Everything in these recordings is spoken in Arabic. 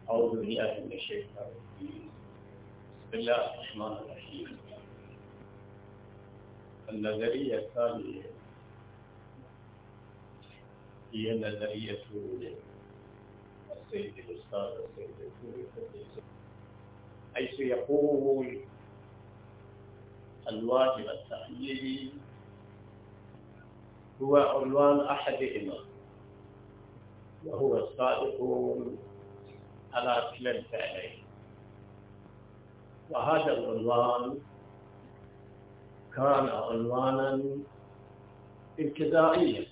أعوذ بالله من الشيطان الرجيم. بسم الله الرحمن الرحيم. النظرية الثانية هي نظرية السيد الأستاذ السيد الدكتور حيث يقول الواجب التخييري هو عنوان أحدهما، وهو الصادق على كلا الفعلين. وهذا العنوان كان عنوانا ابتدائيا،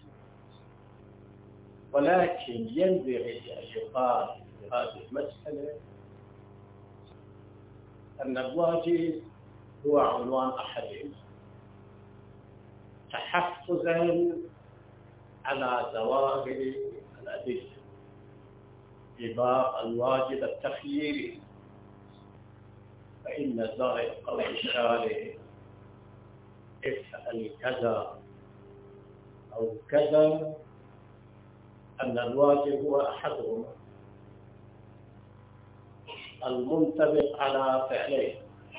ولكن ينبغي أن يقال في هذه المسألة أن الواجب هو عنوان أحدهما تحفظا على ظواهر الأدلة إضافة الواجب التخييري، فإن ظاهر قول الشارع افعل كذا أو كذا أن الواجب هو أحدهما المنطبق على فعلين،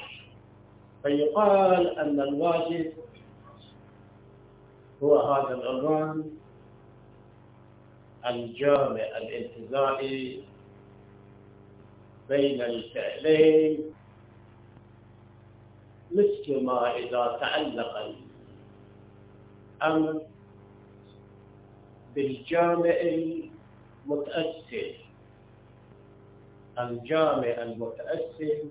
فيقال أن الواجب هو هذا العنوان الجامع الانتزاعي بين الفعلين، مثل ما إذا تعلق الأمر بالجامع المتأثر، الجامع المتأثر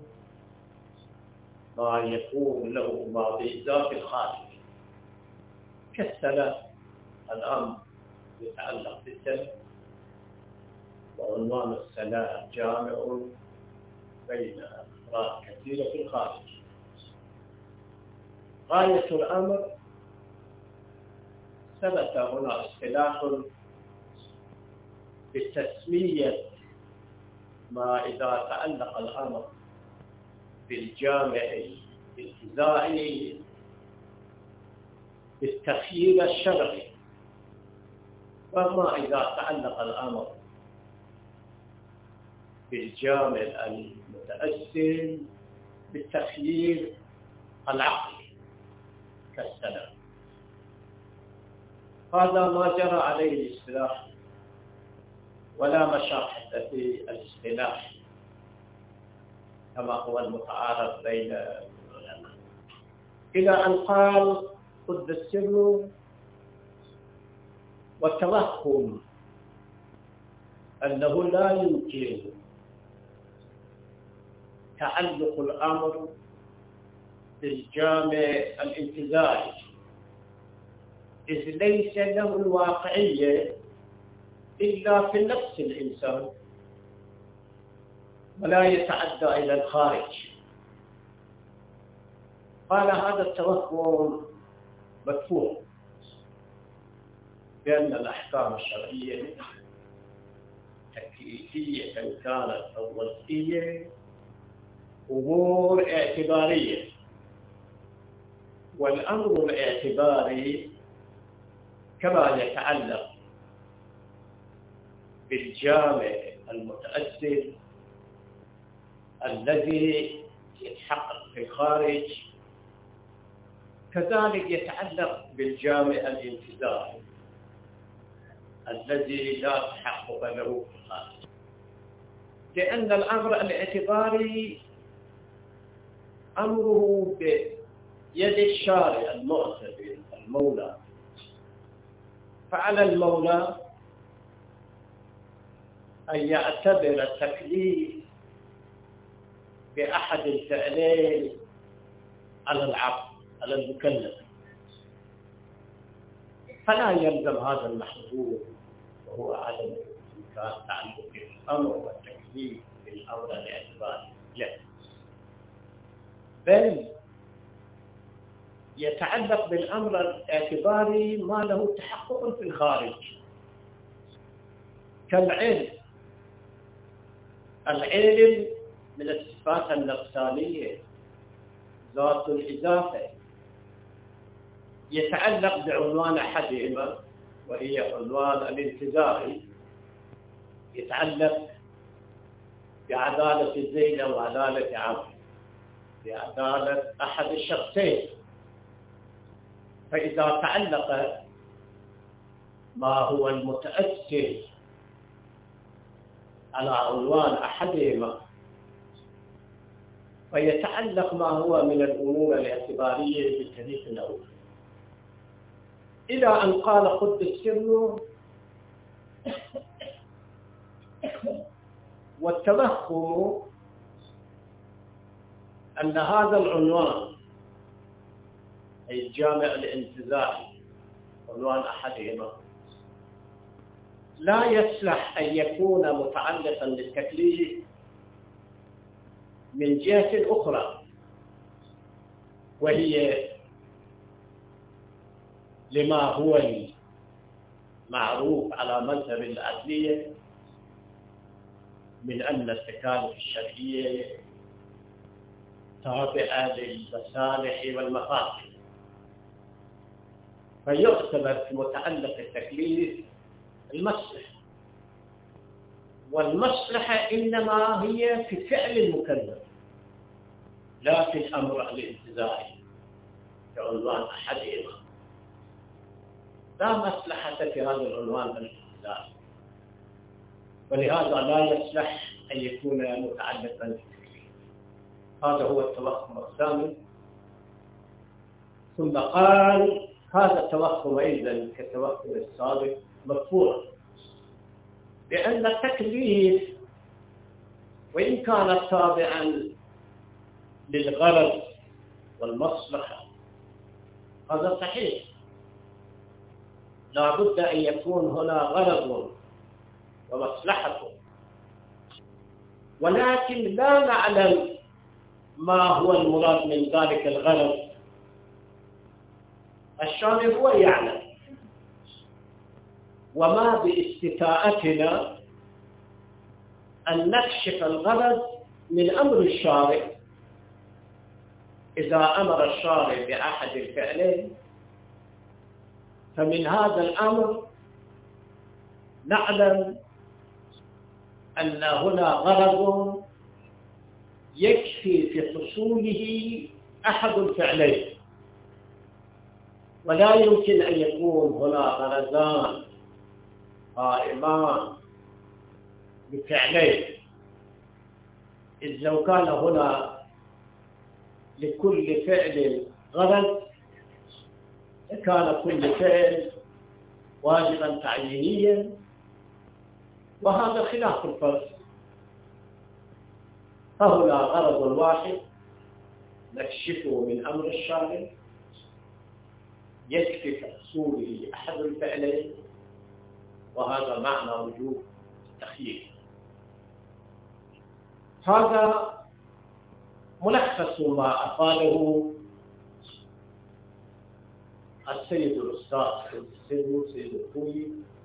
ما يكون له ما بإضافة الخارج كالسلف. الأمر يتعلق بالسلف، وعنوان السلام جامع بين أفراد كثيرة في الخارج. غاية الأمر ثبت هنا اصطلاح بتسمية ما إذا تعلق الأمر بالجامع الانتزاعي بالتخيير الشرعي، وما إذا تعلق الأمر بالجامع المتأثر بالتخيير العقلي كالسلام. هذا ما جرى عليه الاصطلاح، ولا مشاحة في الاصطلاح كما هو المتعارف بين العلماء، إلى أن قال قد السر والتوهم أنه لا يمكن تعلق الأمر بالجامع الانتزاعي، إذ ليس له الواقعية إلا في نفس الإنسان ولا يتعدى إلى الخارج. قال هذا التوهم مدفوع بأن الأحكام الشرعية تكليفية كانت أو وضعية أمور اعتبارية، والأمر الاعتباري كما يتعلق بالجامع المتأثر الذي يتحقق في الخارج، كذلك يتعلق بالجامع الانتزاعي الذي لا تحقق له في الخارج، لأن الأمر الاعتباري أمره بيد الشارع المعتبر المولى، فعلى المولى أن يعتبر التكليف بأحد الفعلين على العبد على المكلف، فلا يلزم هذا المحظور وهو عدم إمكان تعلق الأمر والتكليف بالأمر الاعتباري، لا، بل يتعلق بالأمر الاعتباري ما له تحقق في الخارج كالعلم. العلم من الصفات النفسانية ذات الإضافة، يتعلق بعنوان أحدهما وهي عنوان الانتزاعي، يتعلق بعدالة زيد أو عدالة عمرو، بعدالة أحد الشخصين. فإذا تعلق ما هو المتأثر على عنوان أحدهما فيتعلق ما هو من الأمور الاعتبارية بالحديث الأول، إلى أن قال قد السر والتوهم أن هذا العنوان أي الجامع الانتزاعي عنوان أحدهما لا يصلح أن يكون متعلقا بالتكليف من جهة أخرى، وهي لما هو معروف على مذهب العدلية من أن التكاليف الشرعية تابعة للمصالح والمفاسد، فيعتبر في متعلق التكليف المصلحة، والمصلحة إنما هي في فعل المكلف لا في الأمر الانتزاعي كعنوان أحدهما. لا مصلحة في هذا العنوان الانتزاعي، ولهذا لا يصلح أن يكون متعلقا بالتكليف. هذا هو التوهم الثاني. ثم قال هذا التوهم أيضا كالتوهم السابق مرفوع، لأن التكليف وإن كان تابعا للغرض والمصلحة هذا صحيح، لا بد أن يكون هنا غرض ومصلحة، ولكن لا نعلم ما هو المراد من ذلك الغرض. الشارع هو يعلم، وما باستطاعتنا أن نكشف الغرض من أمر الشارع. إذا أمر الشارع بأحد الفعلين فمن هذا الأمر نعلم أن هنا غرض يكفي في حصوله أحد الفعلين، ولا يمكن أن يكون هنا غرضان قائمان بفعلين، إذ لو كان هنا لكل فعل غرض كان كل فعل واجبا تعيينيا، وهذا خلاف الفرض. فهنا غرض واحد نكشفه من أمر الشارع يكفي في حصوله أحد الفعلين، وهذا معنى وجوب التخيير. هذا ملخص ما أفاده السيد الأستاذ سيد الخوي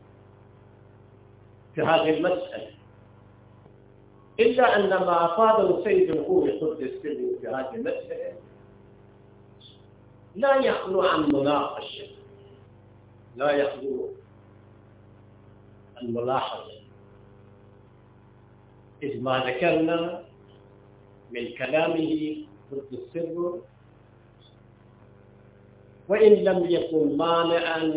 في هذه المسألة، إلا أن ما أفاده السيد الخوي قدس سره في هذه المسألة لا يخلو عن مناقشة، لا يخلو عن ملاحظة، إذ ما ذكرنا من كلامه قدس سره وإن لم يكن مانعا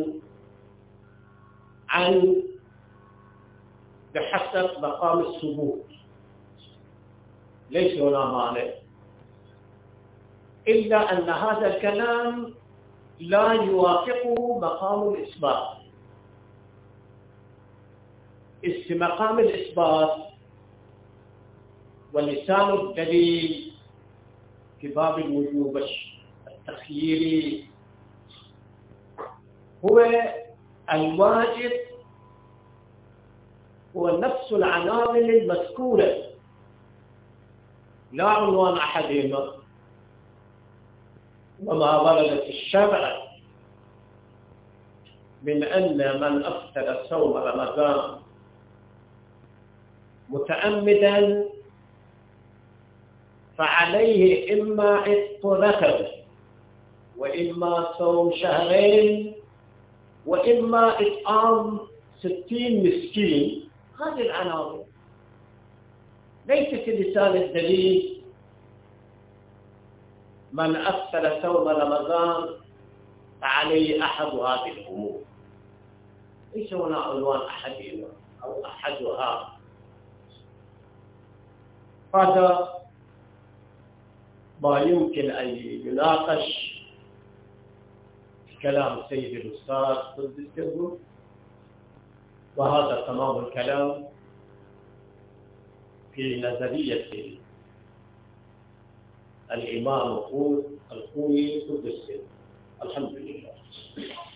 عن بحسب مقام الثبوت، ليس هنا مانع، إلا أن هذا الكلام لا يوافقه مقام الإثبات. إذ مقام الإثبات ولسان الدليل في باب الوجوب التخييري هو الواجب، هو نفس العناوين المذكورة لا عنوان أحدهما. وما ورد في الشرع من أن من أفطر صوم رمضان متعمدا فعليه إما عتق رقبة وإما صوم شهرين وإما إطعام 60 مسكين. هذه العناوين ليس في لسان الدليل من أفسد صوم رمضان فعليه أحد هذه الأمور، ليس هنا عنوان أحدهما أو أحدها. هذا ما يمكن أن يناقش في كلام السيد الأستاذ قدس السر، وهذا تمام الكلام في نظرية الإمام الخوئي قدس السر. الحمد لله.